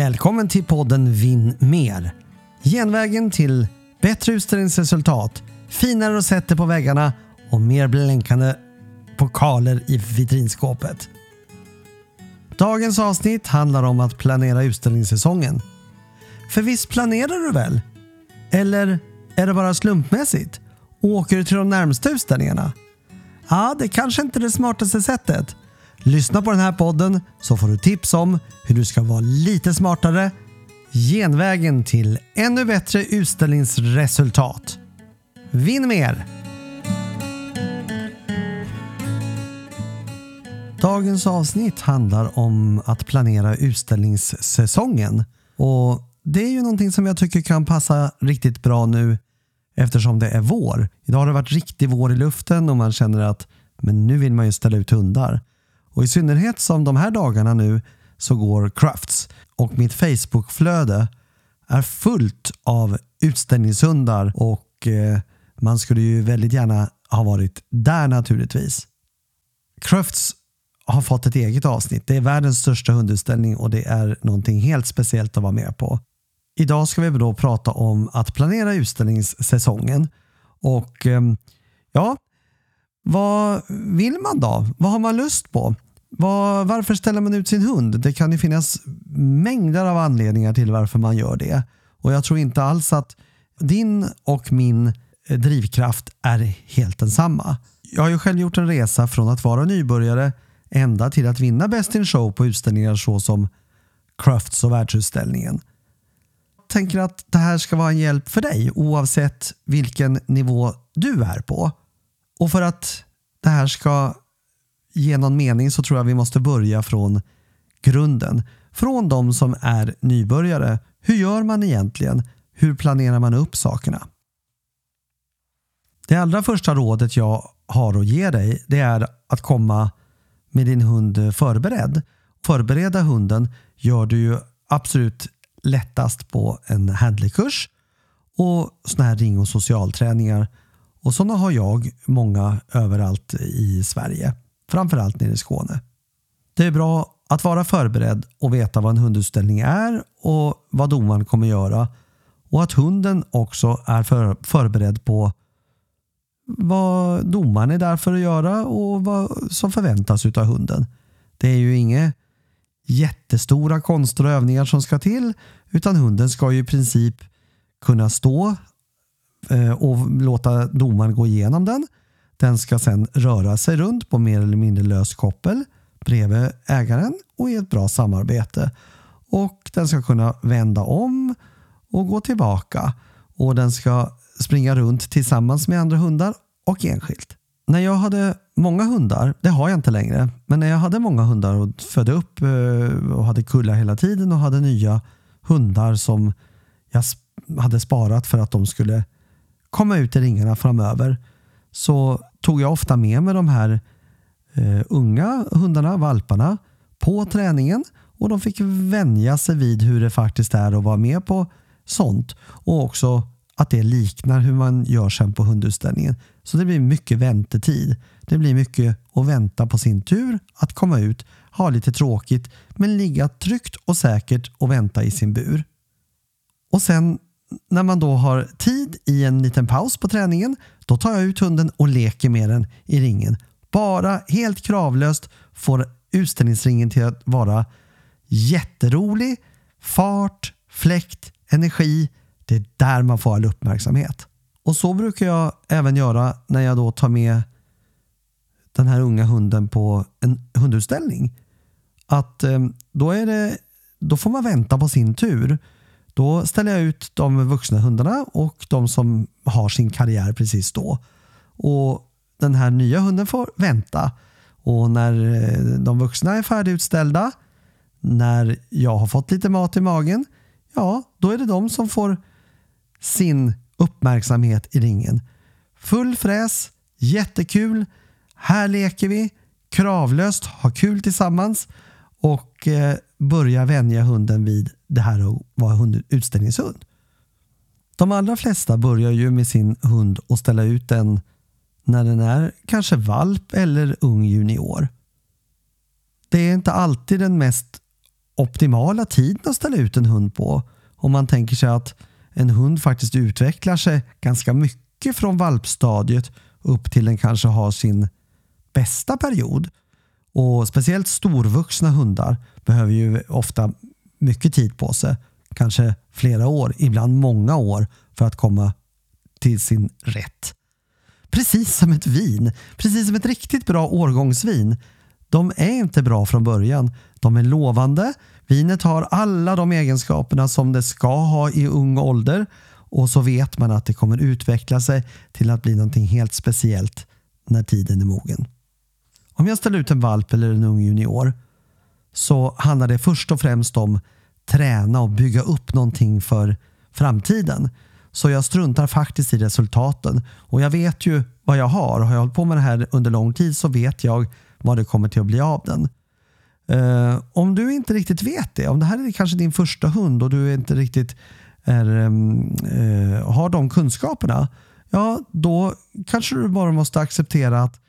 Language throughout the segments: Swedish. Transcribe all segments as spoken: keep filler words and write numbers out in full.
Välkommen till podden Vinn mer. Genvägen till bättre utställningsresultat, finare rosetter på väggarna och mer blänkande pokaler i vitrinskåpet. Dagens avsnitt handlar om att planera utställningssäsongen. För visst planerar du väl? Eller är det bara slumpmässigt? Åker du till de närmsta utställningarna? Ja, det kanske inte är det smartaste sättet. Lyssna på den här podden så får du tips om hur du ska vara lite smartare. Genvägen till ännu bättre utställningsresultat. Vinn mer! Dagens avsnitt handlar om att planera utställningssäsongen. Och det är ju någonting som jag tycker kan passa riktigt bra nu eftersom det är vår. Idag har det varit riktig vår i luften och man känner att men nu vill man ju ställa ut hundar. Och i synnerhet som de här dagarna nu så går Crufts och mitt Facebook-flöde är fullt av utställningshundar och eh, man skulle ju väldigt gärna ha varit där naturligtvis. Crufts har fått ett eget avsnitt. Det är världens största hundutställning och det är någonting helt speciellt att vara med på. Idag ska vi då prata om att planera utställningssäsongen och eh, ja, vad vill man då? Vad har man lust på? Var, varför ställer man ut sin hund? Det kan ju finnas mängder av anledningar till varför man gör det. Och jag tror inte alls att din och min drivkraft är helt densamma. Jag har ju själv gjort en resa från att vara nybörjare ända till att vinna Best in Show på utställningar så som Crufts och världsutställningen. Jag tänker att det här ska vara en hjälp för dig oavsett vilken nivå du är på. Och för att det här ska ge någon mening så tror jag vi måste börja från grunden. Från de som är nybörjare. Hur gör man egentligen? Hur planerar man upp sakerna? Det allra första rådet jag har att ge dig det är att komma med din hund förberedd. Förbereda hunden gör du ju absolut lättast på en handlerkurs och såna här ring- och socialträningar. Och sådana har jag många överallt i Sverige. Framförallt nere i Skåne. Det är bra att vara förberedd och veta vad en hundutställning är och vad domaren kommer göra. Och att hunden också är för, förberedd på vad domaren är där för att göra och vad som förväntas av hunden. Det är ju inga jättestora konster och övningar som ska till utan hunden ska ju i princip kunna stå och låta domaren gå igenom den. Den ska sedan röra sig runt på mer eller mindre lös koppel bredvid ägaren och i ett bra samarbete. Och den ska kunna vända om och gå tillbaka. Och den ska springa runt tillsammans med andra hundar och enskilt. När jag hade många hundar, det har jag inte längre, men när jag hade många hundar och födde upp och hade kullar hela tiden och hade nya hundar som jag hade sparat för att de skulle komma ut i ringarna framöver, så tog jag ofta med mig de här eh, unga hundarna, valparna, på träningen och de fick vänja sig vid hur det faktiskt är att vara med på sånt och också att det liknar hur man gör sen på hundutställningen. Så det blir mycket väntetid. Det blir mycket att vänta på sin tur att komma ut, ha lite tråkigt men ligga tryggt och säkert och vänta i sin bur. Och sen när man då har tid i en liten paus på träningen, då tar jag ut hunden och leker med den i ringen. Bara helt kravlöst får utställningsringen till att vara jätterolig, fart, fläkt, energi. Det är där man får all uppmärksamhet. Och så brukar jag även göra när jag då tar med den här unga hunden på en hundutställning. Att då är det, då får man vänta på sin tur. Då ställer jag ut de vuxna hundarna och de som har sin karriär precis då. Och den här nya hunden får vänta. Och när de vuxna är färdigutställda, när jag har fått lite mat i magen, ja, då är det de som får sin uppmärksamhet i ringen. Full fräs, jättekul, här leker vi, kravlöst, ha kul tillsammans och eh, börja vänja hunden vid det här att vara hund, utställningshund. De allra flesta börjar ju med sin hund och ställa ut den när den är kanske valp eller ung junior. Det är inte alltid den mest optimala tiden att ställa ut en hund på. Om man tänker sig att en hund faktiskt utvecklar sig ganska mycket från valpstadiet upp till den kanske har sin bästa period. Och speciellt storvuxna hundar behöver ju ofta mycket tid på sig. Kanske flera år, ibland många år för att komma till sin rätt. Precis som ett vin, precis som ett riktigt bra årgångsvin. De är inte bra från början. De är lovande. Vinet har alla de egenskaperna som det ska ha i ung ålder. Och så vet man att det kommer utveckla sig till att bli någonting helt speciellt när tiden är mogen. Om jag ställer ut en valp eller en ung junior så handlar det först och främst om träna och bygga upp någonting för framtiden. Så jag struntar faktiskt i resultaten. Och jag vet ju vad jag har. Har jag hållit på med det här under lång tid så vet jag vad det kommer till att bli av den. Uh, om du inte riktigt vet det, om det här är kanske din första hund och du inte riktigt är, um, uh, har de kunskaperna, ja då kanske du bara måste acceptera att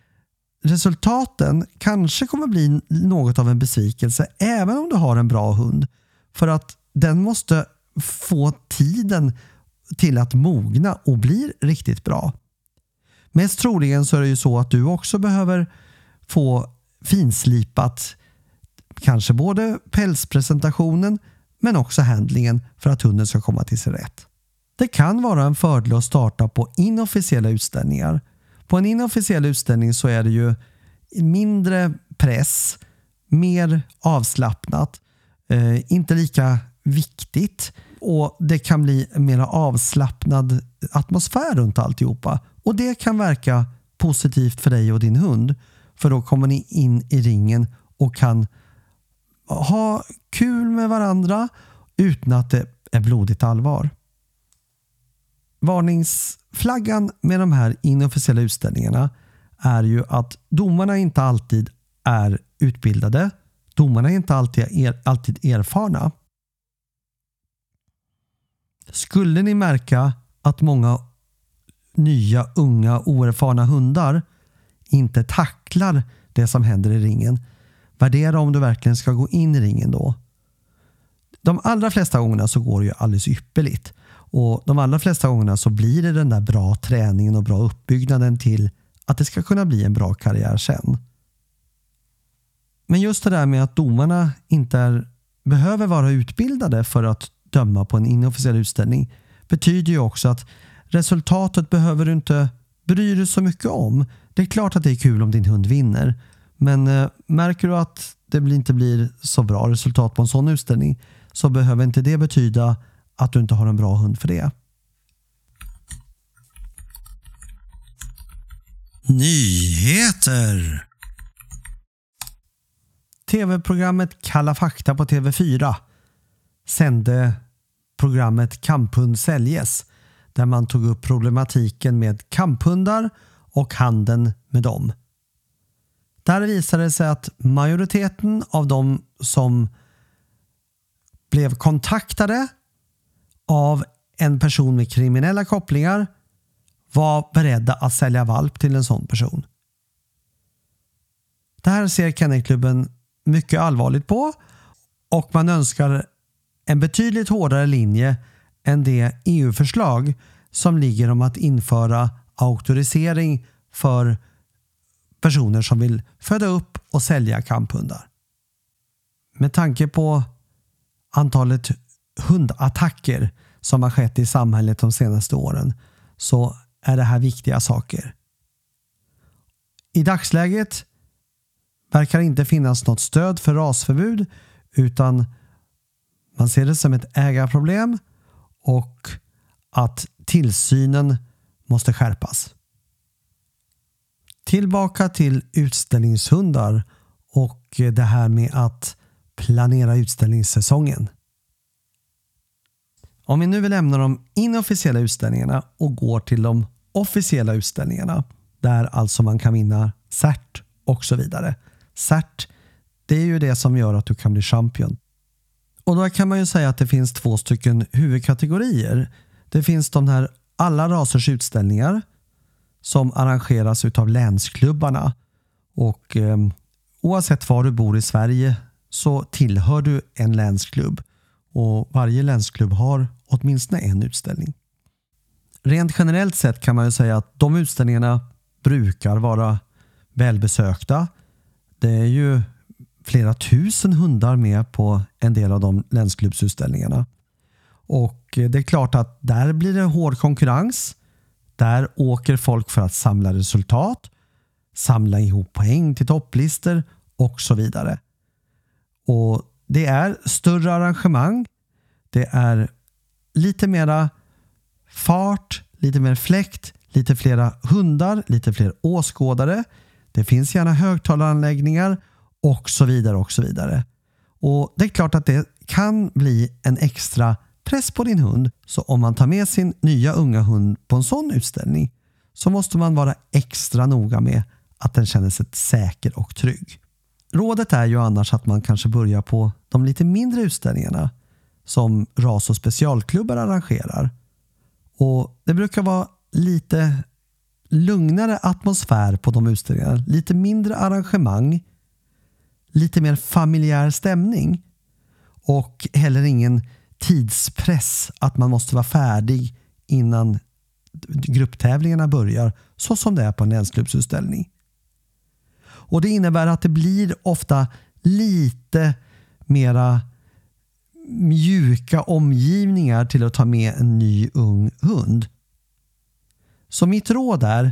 resultaten kanske kommer bli något av en besvikelse även om du har en bra hund. För att den måste få tiden till att mogna och bli riktigt bra. Mest troligen så är det ju så att du också behöver få finslipat kanske både pälspresentationen men också handlingen för att hunden ska komma till sin rätt. Det kan vara en fördel att starta på inofficiella utställningar. På en inofficiell utställning så är det ju mindre press, mer avslappnat, eh, inte lika viktigt och det kan bli en mer avslappnad atmosfär runt alltihopa. Och det kan verka positivt för dig och din hund, för då kommer ni in i ringen och kan ha kul med varandra utan att det är blodigt allvar. Varningsflaggan med de här inofficiella utställningarna är ju att domarna inte alltid är utbildade. Domarna är inte alltid, er, alltid erfarna. Skulle ni märka att många nya, unga, oerfarna hundar inte tacklar det som händer i ringen, värdera om du verkligen ska gå in i ringen då. De allra flesta gångerna så går det ju alldeles ypperligt. Och de allra flesta gångerna så blir det den där bra träningen och bra uppbyggnaden till att det ska kunna bli en bra karriär sen. Men just det där med att domarna inte är, behöver vara utbildade för att döma på en inofficiell utställning betyder ju också att resultatet behöver du inte bry dig så mycket om. Det är klart att det är kul om din hund vinner. Men eh, märker du att det inte blir så bra resultat på en sån utställning så behöver inte det betyda att du inte har en bra hund för det. Nyheter. T V-programmet Kalla fakta på T V fyra sände programmet Kamphund säljes, där man tog upp problematiken med kamphundar och handeln med dem. Där visade det sig att majoriteten av de som blev kontaktade av en person med kriminella kopplingar var beredda att sälja valp till en sån person. Det här ser Kennelklubben mycket allvarligt på och man önskar en betydligt hårdare linje än det E U-förslag som ligger om att införa auktorisering för personer som vill föda upp och sälja kamphundar. Med tanke på antalet hundattacker som har skett i samhället de senaste åren så är det här viktiga saker. I dagsläget verkar inte finnas något stöd för rasförbud, utan man ser det som ett ägarproblem och att tillsynen måste skärpas. Tillbaka till utställningshundar och det här med att planera utställningssäsongen. Om vi nu vill lämna de inofficiella utställningarna och går till de officiella utställningarna, där alltså man kan vinna cert och så vidare. Cert, det är ju det som gör att du kan bli champion. Och då kan man ju säga att det finns två stycken huvudkategorier. Det finns de här alla rasers utställningar som arrangeras utav länsklubbarna. Och eh, oavsett var du bor i Sverige så tillhör du en länsklubb och varje länsklubb har åtminstone en utställning. Rent generellt sett kan man ju säga att de utställningarna brukar vara välbesökta. Det är ju flera tusen hundar med på en del av de länsklubbsutställningarna. Och det är klart att där blir det hård konkurrens. Där åker folk för att samla resultat, samla ihop poäng till topplistor och så vidare. Och det är större arrangemang. Det är lite mera fart, lite mer fläkt, lite flera hundar, lite fler åskådare. Det finns gärna högtalaranläggningar och så vidare och så vidare. Och det är klart att det kan bli en extra press på din hund. Så om man tar med sin nya unga hund på en sån utställning så måste man vara extra noga med att den känner sig säker och trygg. Rådet är ju annars att man kanske börjar på de lite mindre utställningarna som ras- och specialklubbar arrangerar. Och det brukar vara lite lugnare atmosfär på de utställningarna. Lite mindre arrangemang. Lite mer familjär stämning. Och heller ingen tidspress att man måste vara färdig innan grupptävlingarna börjar. Så som det är på en länsklubbsutställning. Och det innebär att det blir ofta lite mera mjuka omgivningar till att ta med en ny ung hund. Så mitt råd är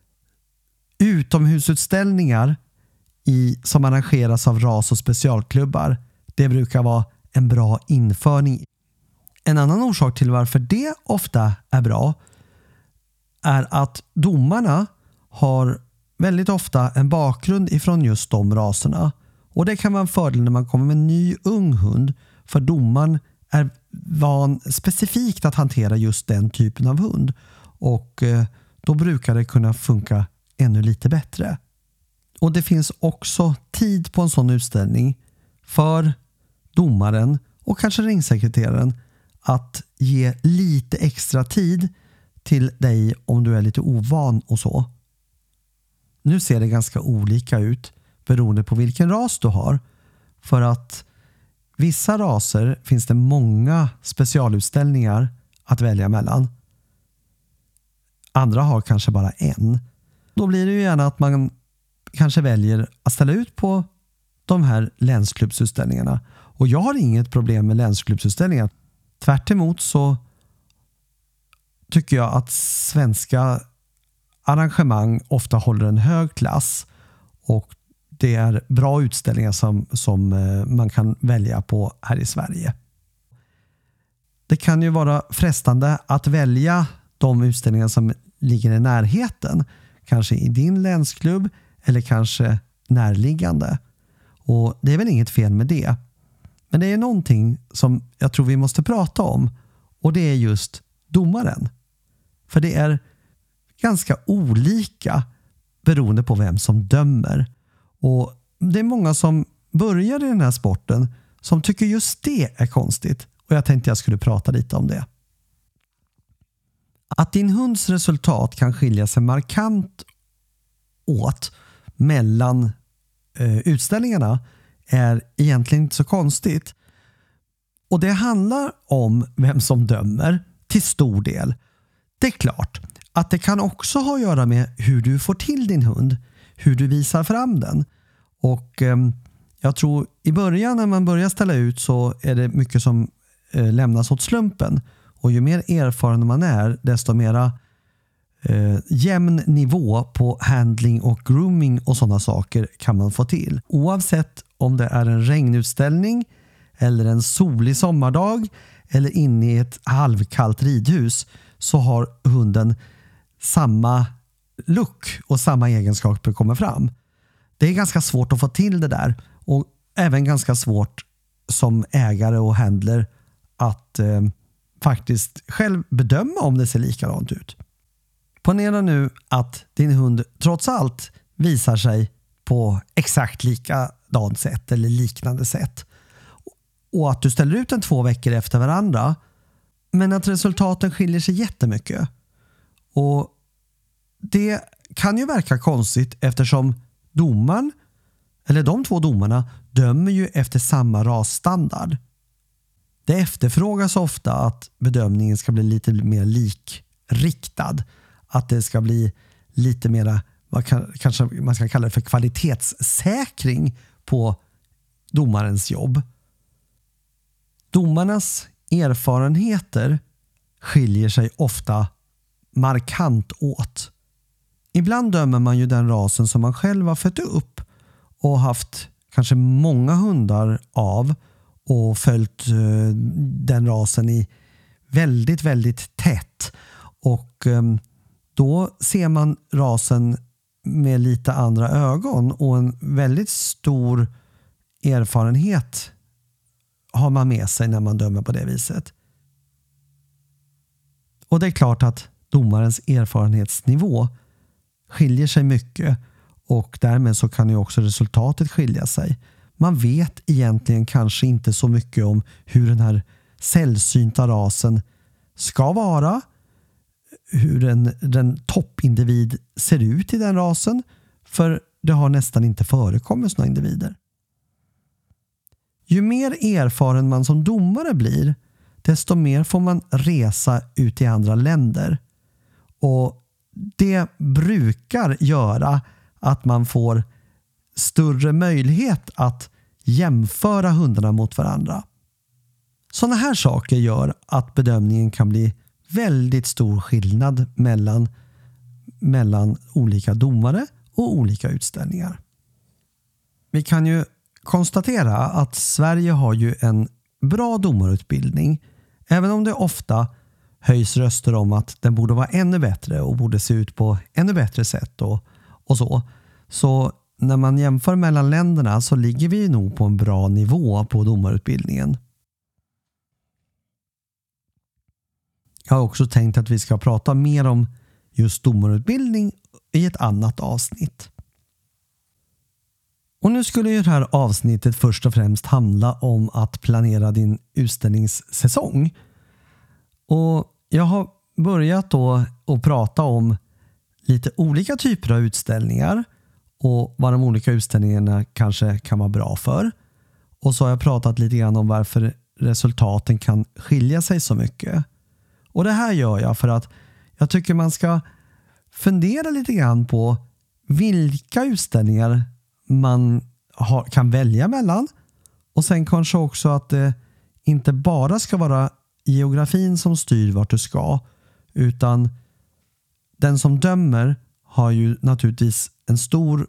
utomhusutställningar i, som arrangeras av ras- och specialklubbar. Det brukar vara en bra införning. En annan orsak till varför det ofta är bra är att domarna har väldigt ofta en bakgrund ifrån just de raserna. Och det kan vara en fördel när man kommer med en ny ung hund, för domaren är van specifikt att hantera just den typen av hund. Och eh, då brukar det kunna funka ännu lite bättre. Och det finns också tid på en sån utställning för domaren och kanske ringsekreteraren att ge lite extra tid till dig om du är lite ovan och så. Nu ser det ganska olika ut beroende på vilken ras du har. För att vissa raser finns det många specialutställningar att välja mellan. Andra har kanske bara en. Då blir det ju gärna att man kanske väljer att ställa ut på de här länsklubbsutställningarna. Och jag har inget problem med länsklubbsutställningar. Tvärt emot så tycker jag att svenska arrangemang ofta håller en hög klass och det är bra utställningar som, som man kan välja på här i Sverige. Det kan ju vara frestande att välja de utställningar som ligger i närheten. Kanske i din länsklubb eller kanske närliggande. Och det är väl inget fel med det. Men det är någonting som jag tror vi måste prata om. Och det är just domaren. För det är ganska olika beroende på vem som dömer. Och det är många som börjar i den här sporten som tycker just det är konstigt. Och jag tänkte jag skulle prata lite om det. Att din hunds resultat kan skilja sig markant åt mellan eh, utställningarna är egentligen inte så konstigt. Och det handlar om vem som dömer till stor del. Det är klart att det kan också ha att göra med hur du får till din hund. Hur du visar fram den. Och eh, jag tror i början när man börjar ställa ut så är det mycket som eh, lämnas åt slumpen. Och ju mer erfaren man är desto mera eh, jämn nivå på handling och grooming och sådana saker kan man få till. Oavsett om det är en regnutställning eller en solig sommardag eller inne i ett halvkallt ridhus så har hunden samma look och samma egenskaper kommer fram. Det är ganska svårt att få till det där och även ganska svårt som ägare och handler att eh, faktiskt själv bedöma om det ser likadant ut. Ponera nu att din hund trots allt visar sig på exakt likadant sätt eller liknande sätt och att du ställer ut den två veckor efter varandra men att resultaten skiljer sig jättemycket. Och det kan ju verka konstigt eftersom domaren eller de två domarna dömer ju efter samma rasstandard. Det efterfrågas ofta att bedömningen ska bli lite mer likriktad. Att det ska bli lite mera, vad kan, kanske man ska kalla det för kvalitetssäkring på domarens jobb. Domarnas erfarenheter skiljer sig ofta markant åt. Ibland dömer man ju den rasen som man själv har fött upp och haft kanske många hundar av och följt den rasen i väldigt, väldigt tätt. Och då ser man rasen med lite andra ögon och en väldigt stor erfarenhet har man med sig när man dömer på det viset. Och det är klart att domarens erfarenhetsnivå skiljer sig mycket och därmed så kan ju också resultatet skilja sig. Man vet egentligen kanske inte så mycket om hur den här sällsynta rasen ska vara, hur en, den toppindivid ser ut i den rasen, för det har nästan inte förekommit sådana individer. Ju mer erfaren man som domare blir, desto mer får man resa ut i andra länder. Och det brukar göra att man får större möjlighet att jämföra hundarna mot varandra. Sådana här saker gör att bedömningen kan bli väldigt stor skillnad mellan, mellan olika domare och olika utställningar. Vi kan ju konstatera att Sverige har ju en bra domarutbildning, även om det ofta höjs röster om att den borde vara ännu bättre och borde se ut på ännu bättre sätt och, och så. Så när man jämför mellan länderna så ligger vi nog på en bra nivå på domarutbildningen. Jag har också tänkt att vi ska prata mer om just domarutbildning i ett annat avsnitt. Och nu skulle ju det här avsnittet först och främst handla om att planera din utställningssäsong. Och jag har börjat då att prata om lite olika typer av utställningar och vad de olika utställningarna kanske kan vara bra för. Och så har jag pratat lite grann om varför resultaten kan skilja sig så mycket. Och det här gör jag för att jag tycker man ska fundera lite grann på vilka utställningar man har, kan välja mellan. Och sen kanske också att det inte bara ska vara geografin som styr vart du ska, utan den som dömer har ju naturligtvis en stor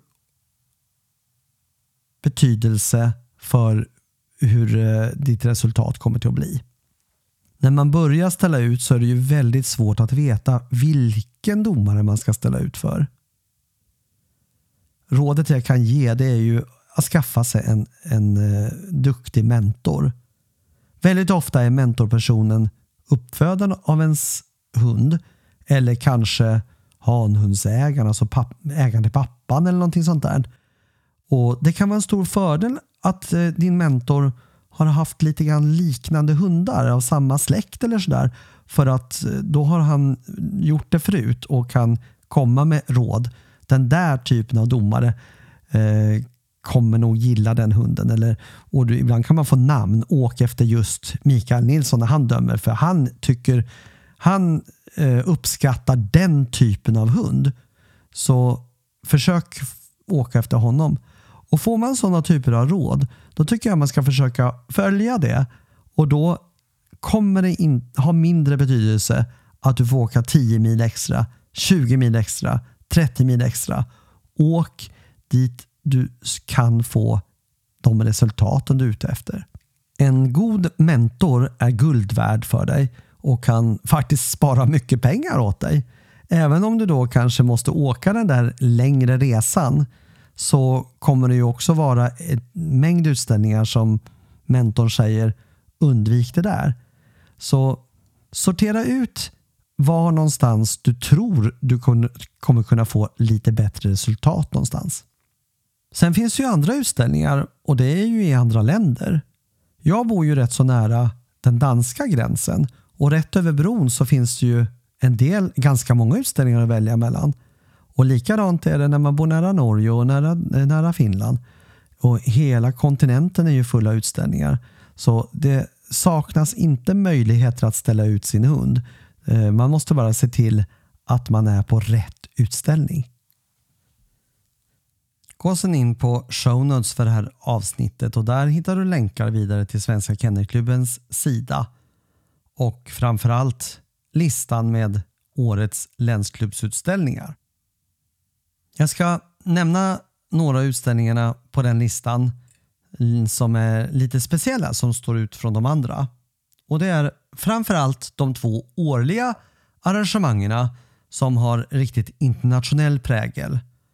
betydelse för hur ditt resultat kommer till att bli. När man börjar ställa ut så är det ju väldigt svårt att veta vilken domare man ska ställa ut för. Rådet jag kan ge, det är ju att skaffa sig en, en uh, duktig mentor. Väldigt ofta är mentorpersonen uppfödaren av ens hund eller kanske hanhundsägaren, alltså papp, ägaren till pappan eller någonting sånt där. Och det kan vara en stor fördel att uh, din mentor har haft lite grann liknande hundar av samma släkt eller sådär, för att uh, då har han gjort det förut och kan komma med råd. Den där typen av domare eh, kommer nog gilla den hunden. Eller, och du, ibland kan man få namn. Åk efter just Mikael Nilsson när han dömer. För han tycker han eh, uppskattar den typen av hund. Så försök åka efter honom. Och får man sådana typer av råd, då tycker jag man ska försöka följa det. Och då kommer det in, ha mindre betydelse att du får åka tio mil extra, tjugo mil extra, trettio mil extra. Åk dit du kan få de resultaten du är ute efter. En god mentor är guld värd för dig och kan faktiskt spara mycket pengar åt dig. Även om du då kanske måste åka den där längre resan, så kommer det ju också vara en mängd utställningar som mentorn säger undvik det där. Så sortera ut var någonstans du tror du kommer kunna få lite bättre resultat någonstans. Sen finns det ju andra utställningar och det är ju i andra länder. Jag bor ju rätt så nära den danska gränsen och rätt över bron så finns det ju en del, ganska många utställningar att välja mellan. Och likadant är det när man bor nära Norge och nära, nära Finland. Och hela kontinenten är ju full av utställningar. Så det saknas inte möjligheter att ställa ut sin hund. Man måste bara se till att man är på rätt utställning. Gå sen in på show notes för det här avsnittet och där hittar du länkar vidare till Svenska Kennelklubbens sida och framförallt listan med årets länsklubbsutställningar. Jag ska nämna några utställningarna på den listan som är lite speciella, som står ut från de andra. Och det är framförallt de två årliga arrangemangerna som har riktigt internationell prägel.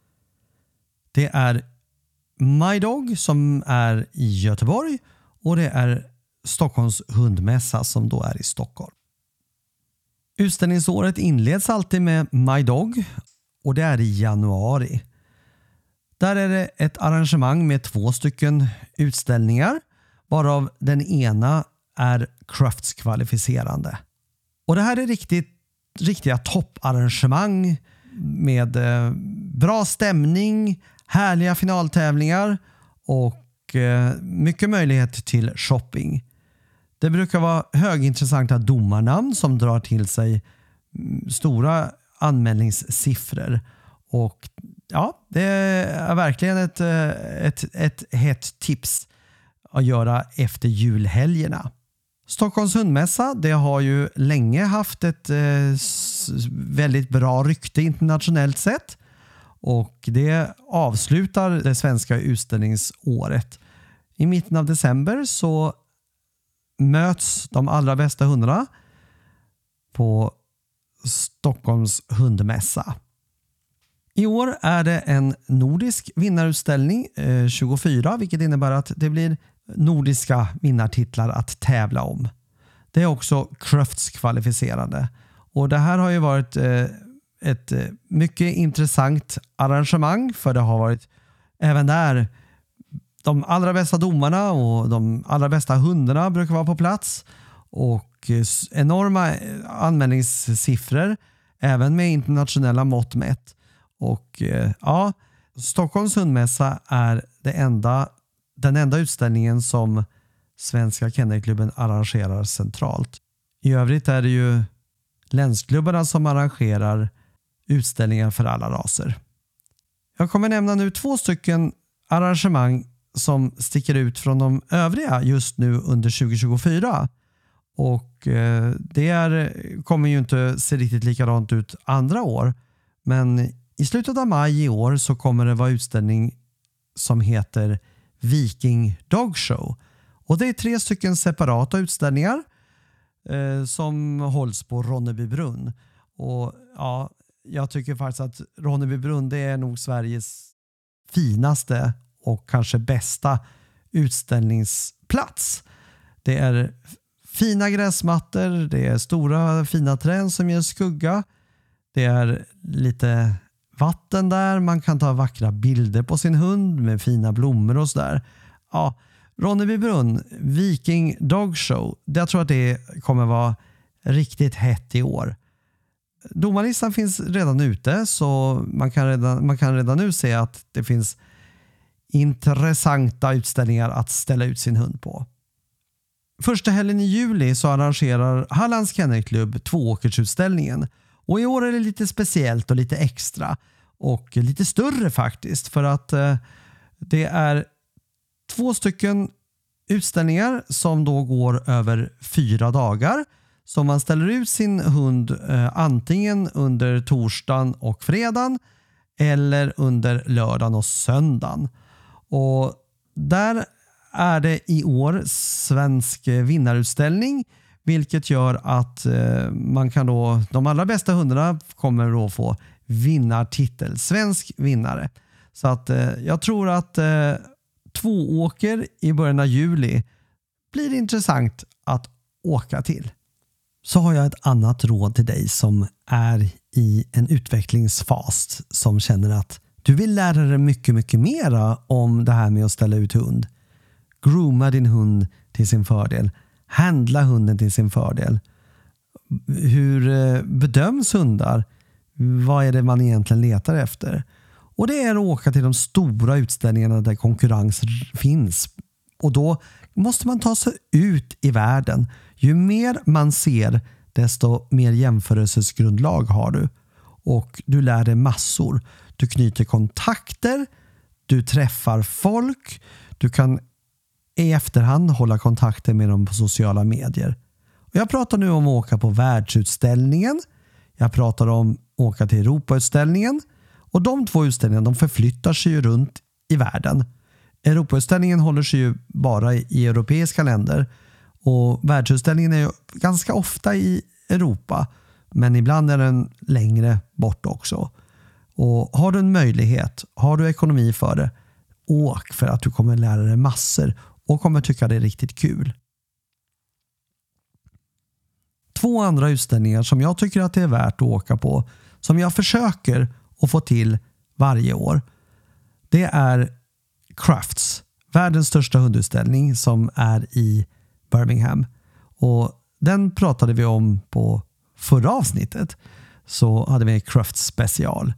Det är My Dog som är i Göteborg och det är Stockholms hundmässa som då är i Stockholm. Utställningsåret inleds alltid med My Dog och det är i januari. Där är det ett arrangemang med två stycken utställningar, varav den ena är Crufts-kvalificerande. Och det här är riktigt, riktiga topparrangemang med eh, bra stämning, härliga finaltävlingar och eh, mycket möjlighet till shopping. Det brukar vara högintressanta domarnamn som drar till sig stora anmälningssiffror. Och ja, det är verkligen ett, ett, ett hett tips att göra efter julhelgerna. Stockholms hundmässa, det har ju länge haft ett eh, väldigt bra rykte internationellt sett. Och det avslutar det svenska utställningsåret. I mitten av december så möts de allra bästa hundarna på Stockholms hundmässa. I år är det en nordisk vinnarutställning eh, tjugofyra, vilket innebär att det blir nordiska vinnartitlar att tävla om. Det är också Crufts kvalificerande. Och det här har ju varit eh, ett mycket intressant arrangemang, för det har varit även där de allra bästa domarna och de allra bästa hundarna brukar vara på plats och enorma anmälningssiffror även med internationella mått mätt. Och ja, Stockholms hundmässa är det enda, den enda utställningen som Svenska Kennelklubben arrangerar centralt. I övrigt är det ju länsklubbarna som arrangerar utställningar för alla raser. Jag kommer nämna nu två stycken arrangemang som sticker ut från de övriga just nu under tjugo tjugofyra. Och eh, det är, kommer ju inte se riktigt likadant ut andra år. Men i slutet av maj i år så kommer det vara utställning som heter Viking Dog Show. Och det är tre stycken separata utställningar eh, som hålls på Ronnebybrunn. Och ja, jag tycker faktiskt att Ronnebybrunn, det är nog Sveriges finaste och kanske bästa utställningsplats. Det är fina gräsmattor, det är stora fina träd som ger skugga. Det är lite vatten där, man kan ta vackra bilder på sin hund med fina blommor och sådär. Ja, Ronnebybrunn, Viking Dog Show, jag tror att det kommer vara riktigt hett i år. Domarlistan finns redan ute, så man kan redan, man kan redan nu se att det finns intressanta utställningar att ställa ut sin hund på. Första helgen i juli så arrangerar Hallands Kennelklubb tvååkersutställningen. Och i år är det lite speciellt och lite extra och lite större faktiskt, för att eh, det är två stycken utställningar som då går över fyra dagar. Så man ställer ut sin hund eh, antingen under torsdagen och fredagen eller under lördagen och söndagen. Och där är det i år svensk vinnarutställning, vilket gör att eh, man kan då, de allra bästa hundarna kommer då få vinnartitel, svensk vinnare. Så att eh, jag tror att eh, två åker i början av juli blir intressant att åka till. Så har jag ett annat råd till dig som är i en utvecklingsfas, som känner att du vill lära dig mycket, mycket mera om det här med att ställa ut hund. Grooma din hund till sin fördel. Handla hunden till sin fördel. Hur bedöms hundar? Vad är det man egentligen letar efter? Och det är att åka till de stora utställningarna där konkurrens finns. Och då måste man ta sig ut i världen. Ju mer man ser, desto mer jämförelsesgrundlag har du. Och du lär dig massor. Du knyter kontakter, du träffar folk, du kan i efterhand hålla kontakter med dem på sociala medier. Och jag pratar nu om att åka på världsutställningen. Jag pratar om att åka till Europautställningen. Och de två utställningarna, de förflyttar sig ju runt i världen. Europautställningen håller sig ju bara i europeiska länder. Och världsutställningen är ju ganska ofta i Europa. Men ibland är den längre bort också. Och har du en möjlighet, har du ekonomi för det, åk, för att du kommer lära dig massor och kommer tycka det är riktigt kul. Två andra utställningar som jag tycker att det är värt att åka på, som jag försöker att få till varje år, det är Crufts, världens största hundutställning som är i Birmingham. Och den pratade vi om på förra avsnittet, så hade vi en Crufts special.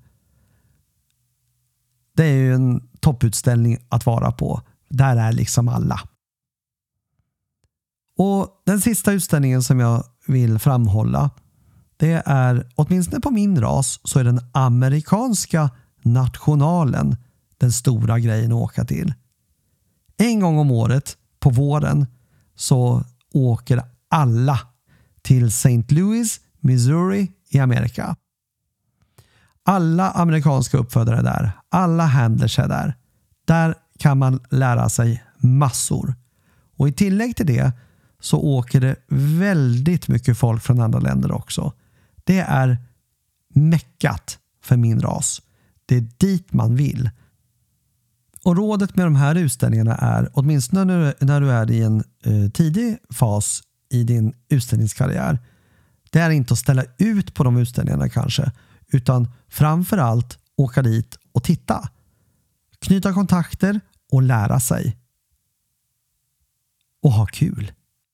Det är ju en topputställning att vara på. Där är liksom alla. Och den sista utställningen som jag vill framhålla, det är, åtminstone på min ras, så är den amerikanska nationalen den stora grejen att åka till. En gång om året på våren så åker alla till Saint Louis, Missouri i Amerika. Alla amerikanska uppfödare där, alla handlers är där. Där kan man lära sig massor. Och i tillägg till det så åker det väldigt mycket folk från andra länder också. Det är meckat för min ras. Det är dit man vill. Och rådet med de här utställningarna är, åtminstone när du är i en eh, tidig fas i din utställningskarriär, det är inte att ställa ut på de utställningarna kanske, utan framförallt åka dit och titta. Knyta kontakter och lära sig. Och ha kul.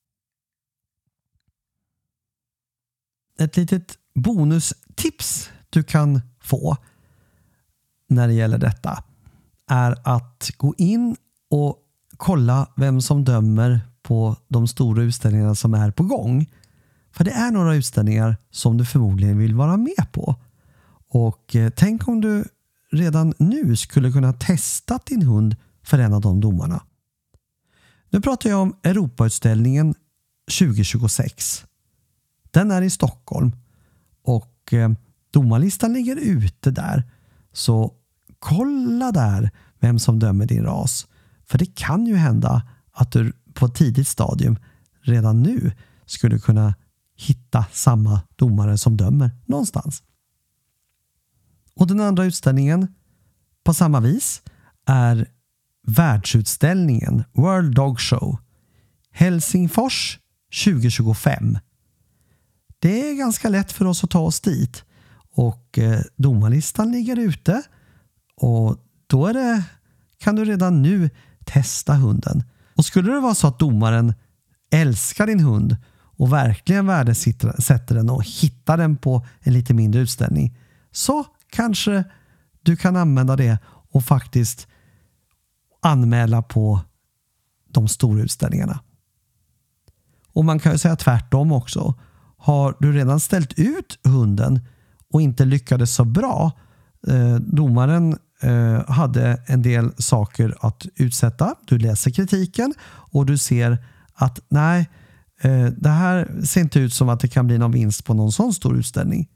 Ett litet bonustips du kan få när det gäller detta är att gå in och kolla vem som dömer på de stora utställningarna som är på gång. För det är några utställningar som du förmodligen vill vara med på. Och tänk om du redan nu skulle kunna testa din hund för en av de domarna. Nu pratar jag om Europautställningen tjugo tjugosex. Den är i Stockholm och domarlistan ligger ute där. Så kolla där vem som dömer din ras. För det kan ju hända att du på ett tidigt stadium redan nu skulle kunna hitta samma domare som dömer någonstans. Och den andra utställningen på samma vis är världsutställningen World Dog Show Helsingfors tjugo tjugofem. Det är ganska lätt för oss att ta oss dit och eh, domarlistan ligger ute och då är det, kan du redan nu testa hunden. Och skulle det vara så att domaren älskar din hund och verkligen värdesätter den och hittar den på en lite mindre utställning, så kanske du kan använda det och faktiskt anmäla på de stora utställningarna. Och man kan ju säga tvärtom också. Har du redan ställt ut hunden och inte lyckades så bra, eh, domaren eh, hade en del saker att utsätta, du läser kritiken och du ser att nej, eh, det här ser inte ut som att det kan bli någon vinst på någon sån stor utställning.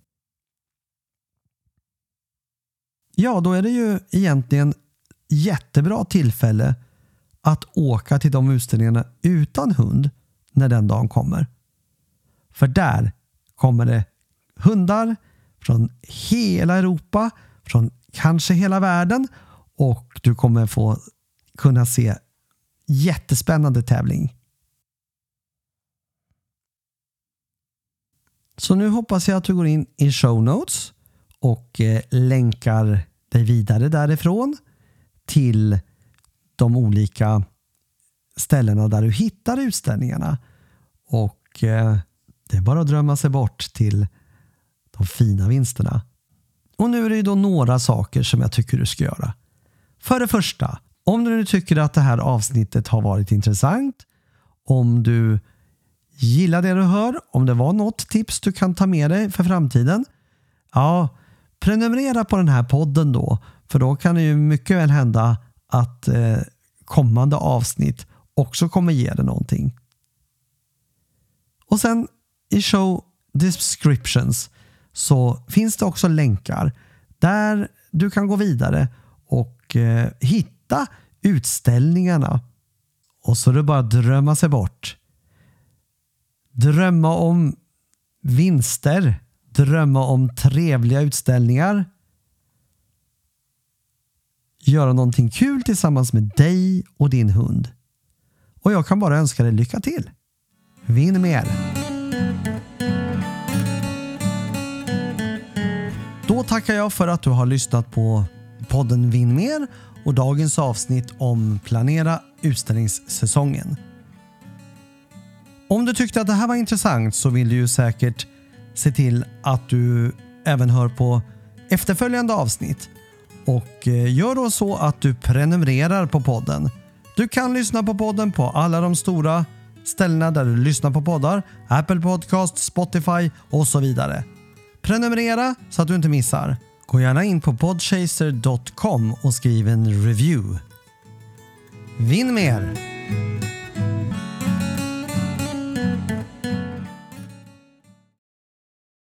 Ja, då är det ju egentligen jättebra tillfälle att åka till de utställningarna utan hund när den dagen kommer. För där kommer det hundar från hela Europa, från kanske hela världen, och du kommer få kunna se jättespännande tävling. Så nu hoppas jag att du går in i show notes och eh, länkar dig vidare därifrån till de olika ställena där du hittar utställningarna. Och eh, det är bara att drömma sig bort till de fina vinsterna. Och nu är det ju då några saker som jag tycker du ska göra. För det första, om du nu tycker att det här avsnittet har varit intressant, om du gillar det du hör, om det var något tips du kan ta med dig för framtiden, ja, prenumerera på den här podden då, för då kan det ju mycket väl hända att eh, kommande avsnitt också kommer ge dig någonting. Och sen i show descriptions så finns det också länkar där du kan gå vidare och eh, hitta utställningarna. Och så är det bara att drömma sig bort. Drömma om vinster. Drömma om trevliga utställningar. Göra någonting kul tillsammans med dig och din hund. Och jag kan bara önska dig lycka till. Vinn mer! Då tackar jag för att du har lyssnat på podden Vinn mer och dagens avsnitt om planera utställningssäsongen. Om du tyckte att det här var intressant så vill du ju säkert se till att du även hör på efterföljande avsnitt. Och gör då så att du prenumererar på podden. Du kan lyssna på podden på alla de stora ställena där du lyssnar på poddar. Apple Podcast, Spotify och så vidare. Prenumerera så att du inte missar. Gå gärna in på podchaser dot com och skriv en review. Vinn mer!